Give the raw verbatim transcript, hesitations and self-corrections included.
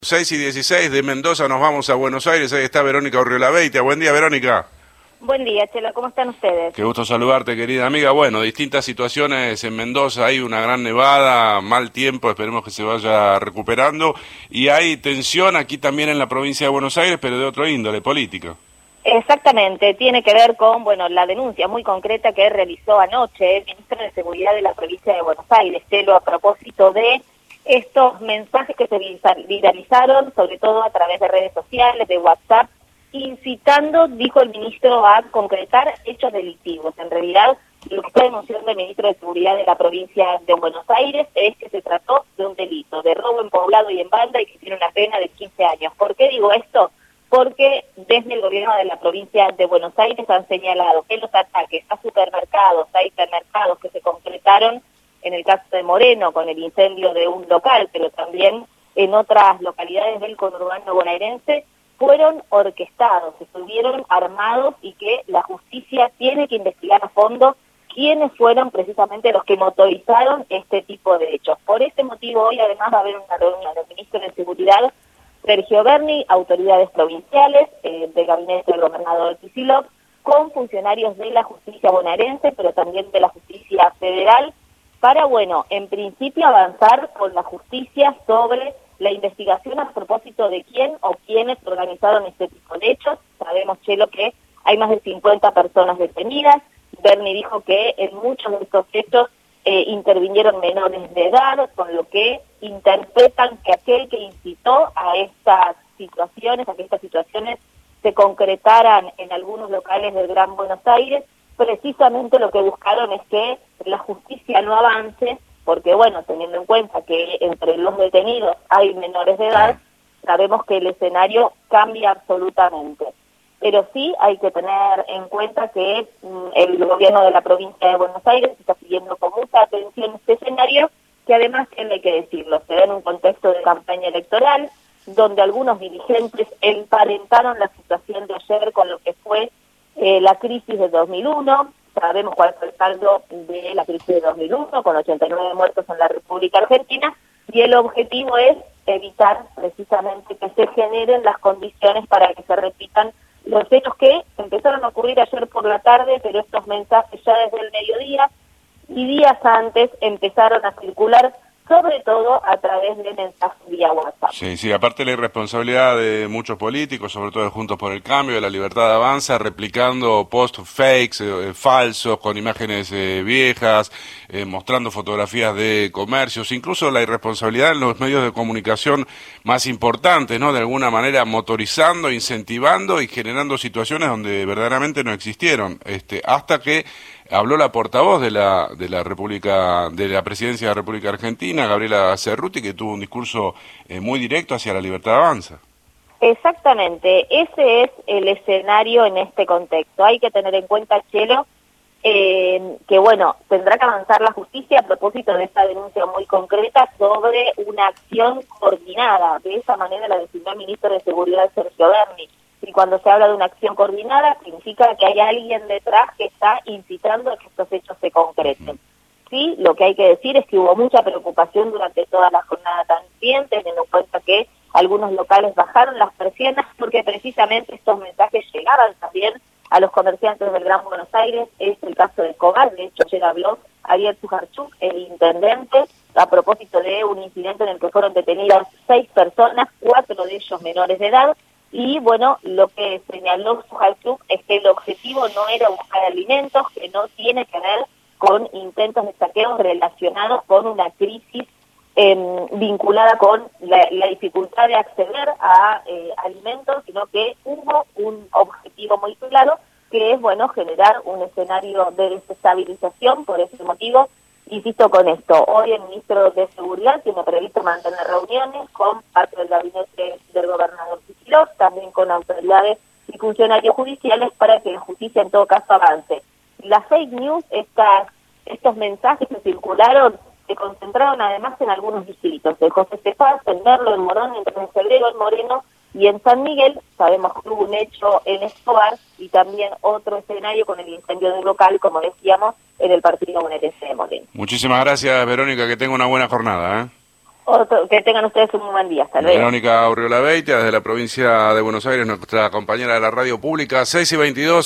seis y dieciséis de Mendoza nos vamos a Buenos Aires, ahí está Verónica Urriola-Beitia. Buen día, Verónica. Buen día, Chelo, ¿cómo están ustedes? Qué gusto saludarte, querida amiga. Bueno, distintas situaciones en Mendoza, hay una gran nevada, mal tiempo, esperemos que se vaya recuperando, y hay tensión aquí también en la provincia de Buenos Aires, pero de otro índole, político. Exactamente, tiene que ver con, bueno, la denuncia muy concreta que realizó anoche el ministro de Seguridad de la provincia de Buenos Aires, Chelo, a propósito de estos mensajes que se viralizaron, sobre todo a través de redes sociales, de WhatsApp, incitando, dijo el ministro, a concretar hechos delictivos. En realidad, lo que está denunciando el ministro de Seguridad de la provincia de Buenos Aires es que se trató de un delito, de robo en poblado y en banda, y que tiene una pena de quince años. ¿Por qué digo esto? Porque desde el gobierno de la provincia de Buenos Aires han señalado que los ataques a supermercados, a hipermercados que se concretaron en el caso de Moreno con el incendio de un local, pero también en otras localidades del conurbano bonaerense, fueron orquestados, estuvieron armados, y que la justicia tiene que investigar a fondo quiénes fueron precisamente los que motorizaron este tipo de hechos. Por ese motivo hoy además va a haber una reunión del ministro de Seguridad, Sergio Berni, autoridades provinciales, eh, del gabinete del gobernador Kicillof, con funcionarios de la justicia bonaerense, pero también de la justicia federal, para, bueno, en principio avanzar con la justicia sobre la investigación a propósito de quién o quiénes organizaron este tipo de hechos. Sabemos, Chelo, que hay más de cincuenta personas detenidas. Berni dijo que en muchos de estos hechos eh, intervinieron menores de edad, con lo que interpretan que aquel que incitó a estas situaciones, a que estas situaciones se concretaran en algunos locales del Gran Buenos Aires, precisamente lo que buscaron es que la justicia no avance, porque, bueno, teniendo en cuenta que entre los detenidos hay menores de edad, sabemos que el escenario cambia absolutamente. Pero sí hay que tener en cuenta que mm, el gobierno de la provincia de Buenos Aires está siguiendo con mucha atención este escenario, que además, hay que decirlo, se da en un contexto de campaña electoral, donde algunos dirigentes emparentaron la situación de ayer con lo que fue eh, la crisis de dos mil uno. Sabemos cuál fue el saldo de la crisis de dos mil uno, con ochenta y nueve muertos en la República Argentina, y el objetivo es evitar precisamente que se generen las condiciones para que se repitan los hechos que empezaron a ocurrir ayer por la tarde, pero estos mensajes ya desde el mediodía y días antes empezaron a circular, sobre todo a través de mensajes vía WhatsApp. Sí, sí, aparte la irresponsabilidad de muchos políticos, sobre todo de Juntos por el Cambio, de La Libertad Avanza, replicando post fakes, eh, falsos, con imágenes eh, viejas, eh, mostrando fotografías de comercios, incluso la irresponsabilidad en los medios de comunicación más importantes, ¿no? De alguna manera motorizando, incentivando y generando situaciones donde verdaderamente no existieron, este, hasta que habló la portavoz de la de la República, de la Presidencia de la República Argentina, Gabriela Cerruti, que tuvo un discurso eh, muy directo hacia la Libertad Avanza. Exactamente, ese es el escenario en este contexto. Hay que tener en cuenta, Chelo, eh, que, bueno, tendrá que avanzar la justicia a propósito de esta denuncia muy concreta sobre una acción coordinada. De esa manera la designó el ministro de Seguridad, Sergio Berni. Y cuando se habla de una acción coordinada, significa que hay alguien detrás que está incitando a que estos hechos se concreten. Sí, lo que hay que decir es que hubo mucha preocupación durante toda la jornada también, teniendo en cuenta que algunos locales bajaron las persianas porque precisamente estos mensajes llegaban también a los comerciantes del Gran Buenos Aires. Es el caso de Cobar. De hecho, ayer habló Ariel Sujarchuk, el intendente, a propósito de un incidente en el que fueron detenidas seis personas, cuatro de ellos menores de edad. Y, bueno, lo que señaló Sujarchuk es que el objetivo no era buscar alimentos, que no tiene que ver con intentos de saqueos relacionados con una crisis eh, vinculada con la, la dificultad de acceder a eh, alimentos, sino que hubo un objetivo muy claro, que es, bueno, generar un escenario de desestabilización. Por ese motivo, insisto con esto, hoy el ministro de Seguridad tiene previsto mantener reuniones con parte del gabinete del gobernador Kicillof, también con autoridades y funcionarios judiciales, para que la justicia en todo caso avance. Las fake news, estas, estos mensajes que circularon, se concentraron además en algunos distritos, en José Cepaz, en Merlo, en Morón, en Tres de Febrero, en Moreno y en San Miguel. Sabemos que hubo un hecho en Escobar y también otro escenario con el incendio de un local, como decíamos, en el partido bonaerense de Moreno. Muchísimas gracias, Verónica, que tenga una buena jornada, ¿eh? Otro, que tengan ustedes un muy buen día. Hasta luego. Verónica Urriola Beitia, desde la provincia de Buenos Aires, nuestra compañera de la radio pública, seis y veintidós.